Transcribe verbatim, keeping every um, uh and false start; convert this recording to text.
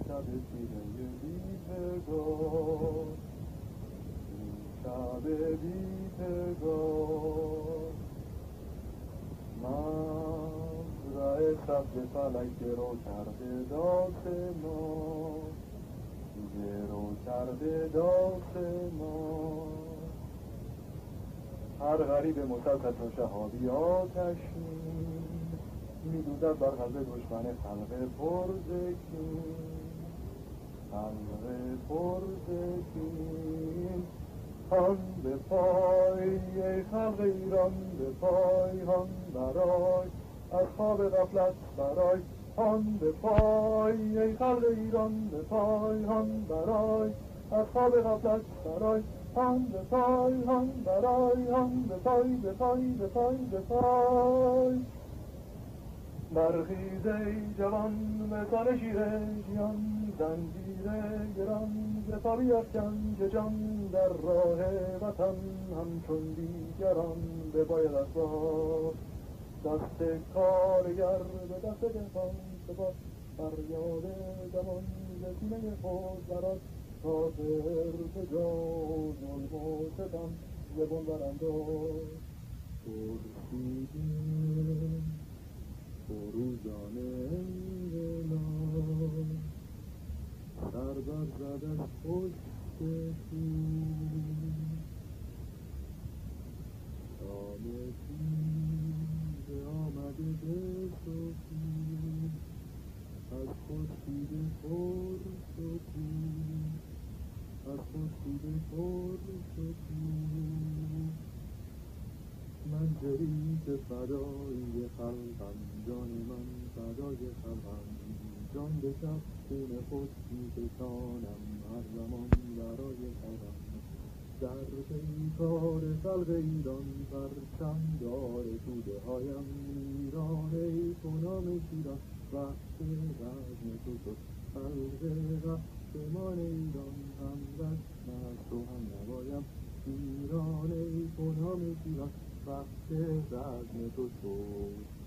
شب تیره بی‌پگاه، این شب بی‌پگاه، مزرع سبز فلک گرو کرده داس ما، گرو کرده داس ما. هر غریب مسلط و شهابی آتشین، می‌دوزد بر قلب دشمن خلق پرزکین، خلق پرزکین. هان به پای ای خلق ایران، به پای هان برای از خواب غفلت برای. هان به پای ای خلق ایران، به پای هان برای از خواب غفلت برای. هان به پای هان برای، هان به پای به پای به پای به پای. برخیز ای جوان مثال شیر ژیان، زنجیر گران ز پا بیفکن که جان در راه وطن همچون دیگران بباید از پا. دست کارگر به دست دهقان سپاس، فریاد دمان ز سینه خود برآد. تا حرف جا ظلم و ستم ز بن برانداز. خورشیدی فروزان انقلاب، سر بر زد از پشت کوه. شام تیره آمده به سکوت، از خورشید پرسکوت، از خورشید پرسکوت. من جریت فدای خلقم، جان من فدای خلقم. جان به کفین خود می‌فشانم هر زمان برای خلقم. در پیکار خلق ایران پرچم دار توده هایم. ایران ای کنام شیران، وقت رزم تو شد خلق قهرمان ایران. هم رزم از تو هم نوایم، ایران ای کنام شیران، وقت رزم تو شد